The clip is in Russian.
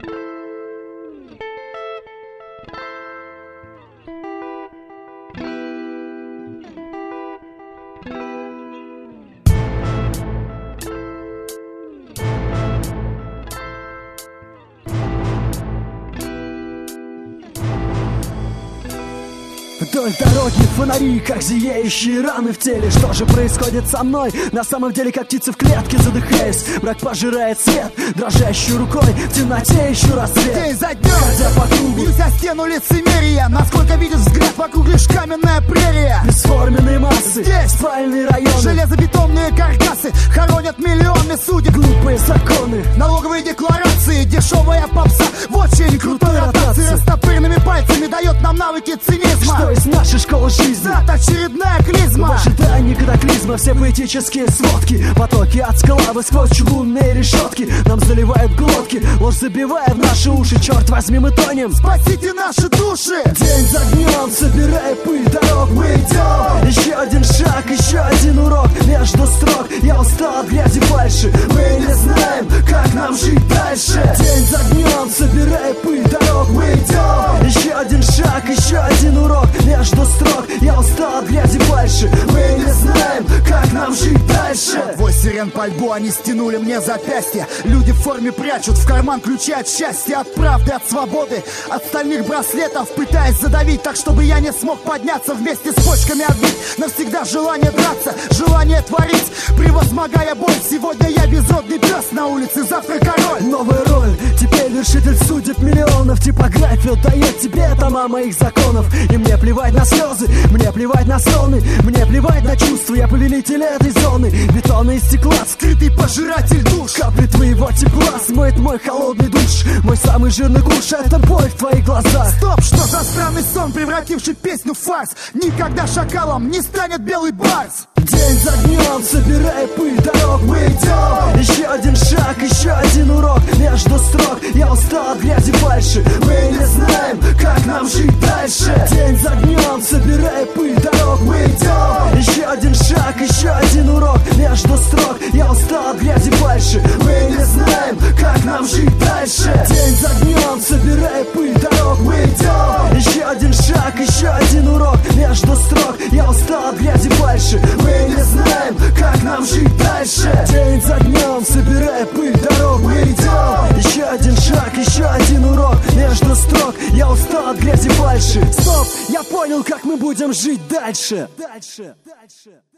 Вдоль дороги фонари, как зияющие раны в теле. Что же происходит со мной? На самом деле, как птица в клетке, задыхаясь. Мрак пожирает свет, дрожащей рукой в темноте ищу рассвет. День за днем, ходя по кругу, бьюсь о стену лицемерия. Насколько видит взгляд, вокруг лишь каменная прерия. бесформенные массы, Здесь спальные районы, железобетонные каркасы хоронят миллионы судеб. глупые законы, Налоговые декларации, дешевая попса в очень крутой ротации. Растопыренными пальцами дает нам навыки цинизма. что из нашей школы жизни. Это очередная В клизма. ожидании катаклизма все поэтические сводки, потоки адской лавы сквозь чугунные решетки нам заливают глотки, ложь забивая в наши уши. Черт возьми, мы тонем. Спасите наши души. День за днем, собирая пыль дорог, мы идем. Еще один шаг, еще один урок между строк. Я устал от грязи фальши, мы не знаем, как нам жить дальше. День за днем, собирая пыль дорог, мы идем. Еще один шаг, еще один урок между строк. Я устал от грязи фальши, мы не знаем, как нам жить дальше. Твой сирен по льбу, они стянули мне запястья. Люди в форме прячут в карман ключи от счастья, от правды, от свободы, от стальных браслетов, пытаясь задавить так, чтобы я не смог подняться, вместе с почками отбить навсегда желание драться, желание творить, превозмогая боль. Сегодня я безродный пес на улице, завтра король. Новая роль, теперь вершитель судеб миллионов. Типография дает тебе тома моих законов. И мне плевать на слезы, мне плевать на стоны, мне плевать на чувства. Я повелитель этой зоны, бетона и стекла, Скрытый пожиратель душ. капли твоего тепла смоет мой холодный душ. Мой самый жирный куш — это боль в твоих глазах. Стоп, что за странный сон, превративший песню в фарс? Никогда шакалом не станет белый барс. День за днем, собирая пыль дорог, мы идем. Еще один шаг, еще один урок между строк. Я устал от грязи фальши, мы не знаем, как нам жить дальше. День за днем, собирая пыль дорог, мы идем. Еще один шаг, еще один урок между строк. Я устал от грязи фальши, мы не знаем, как нам жить дальше. День за днем, собирая пыль дорог, мы идем. Еще один шаг, еще один урок между строк. Я устал от грязи фальши, мы не знаем, как нам жить дальше. День за днем, собирая пыль дорог, мы идем. Еще один шаг, еще один урок между строк. Я устал от грязи фальши. Стоп, я понял, как мы будем жить дальше. Дальше.